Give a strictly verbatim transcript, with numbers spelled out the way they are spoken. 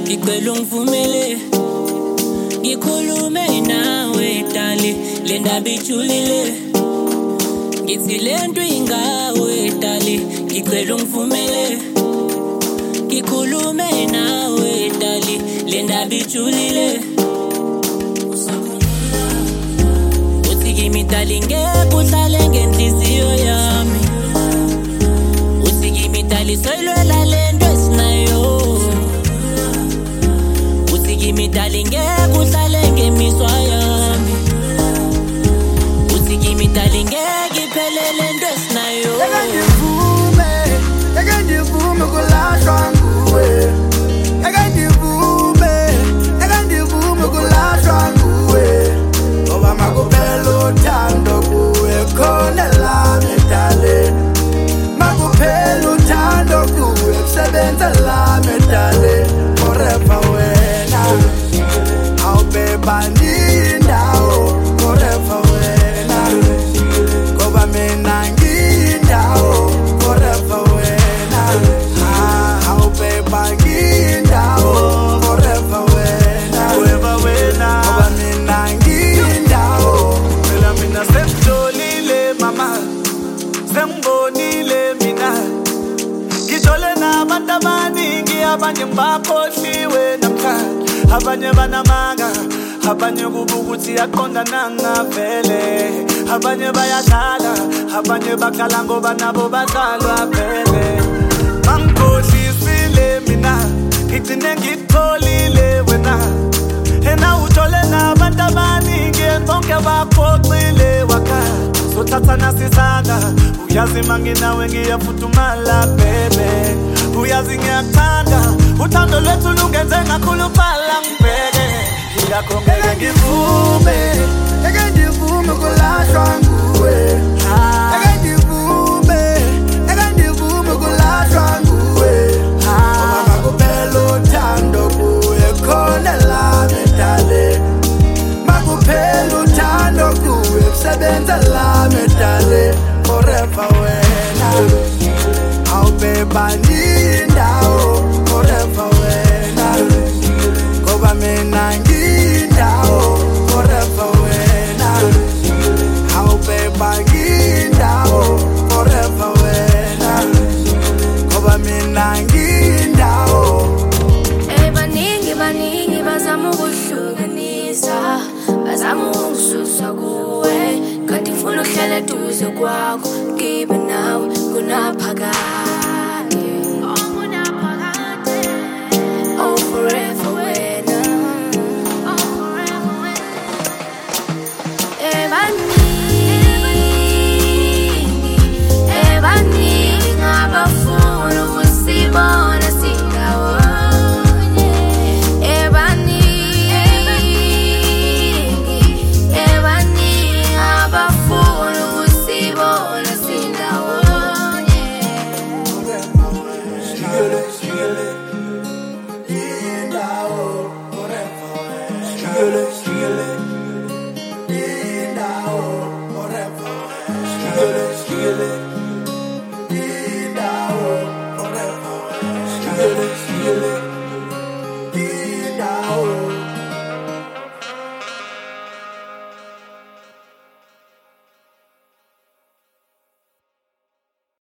ngicela ungivumele ngikhulume nawe dali le ndaba ijulile ngithi lento ingawe dali ngicela ungivumele ngikhulume nawe dali le ndaba ijulile uthi kimi dali ngeke uhlale ngenhliziyo yami uthi kimi dali soyilwela lento esinayo uthi kimi dali ngeke uhlale ngemiswa yami uthi kimi dali ngeke iphelele lento esinayo Eke ndivume, eke ndivume kulahlwa nguwe Eke ndivume, eke ndivume kulahlwa nguwe Ngoba makuphela uthando kuwe khona lami dale Makuphela uthando kuwe kusebenza lami dale Forever wena awubebani indawo Forever wena Ngoba mina ngindawo Forever wena awubebani indawo Forever wena Forever wena Ngoba mina ngindawo Phela mina sengijolile mama Sengibonile mina Ngijole nabantu abaningi abanye ngibakhohliwe namhlanje abanye banamanga abanye kuba ukuthi yaqondana ngavele abanye bayadlala abanye bakhala ngoba nabo badlalwa vele bangikhohlisile mina ngigcine ngikholile wena ena ujole nabantu abaningi bonke baphoxile wakhaya sothatha nasisanga uyazi manginawe ngiyafuthumala bebe uyazi ngiyakuthanda uthando lwethu lungenze ngakhuluphala ngibheke yingakho ngeke ngivume Eke ndivume kulahlwa nguwe Eke ndivume, eke ndivume kulahlwa nguwe Ngoba makuphela uthando kuwe khona lami dale Makuphela uthando kuwe kusebenza lami dale Forever wena awubebani indawo Forever wena Ngoba mina ngindawo Forever wena awubebani indawo Forever wena Ngoba mina ngindawo Hey baningi baningi bazama ukuhlukanisa bazama ukungisusa kuwe kanti ngifuna uhlale eduze kwakho ngibe nawe kunaphakade